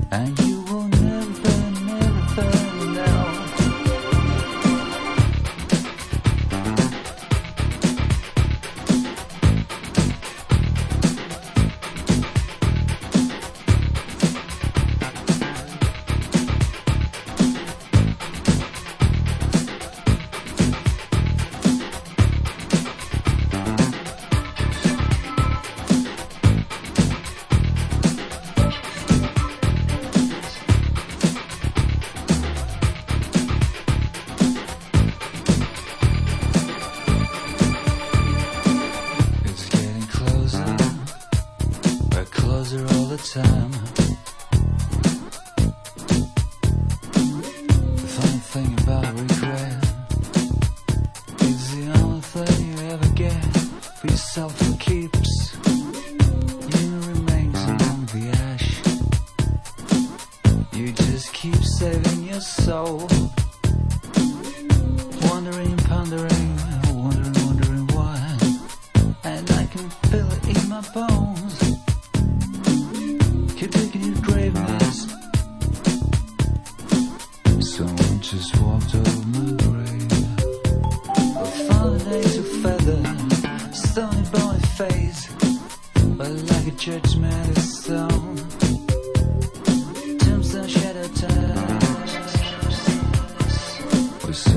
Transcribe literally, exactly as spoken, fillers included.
and you will never, never know. Closer all the time. The funny thing about regret is the only thing you ever get for yourself for keeps. You remains among the ash. You just keep saving your soul, wondering, pondering, wondering, wondering why. And I can feel it in my bones. Keep digging your grave maze. Someone just walked over my grave. I found an angel feather, stony bony face, but like a judgment it's stone.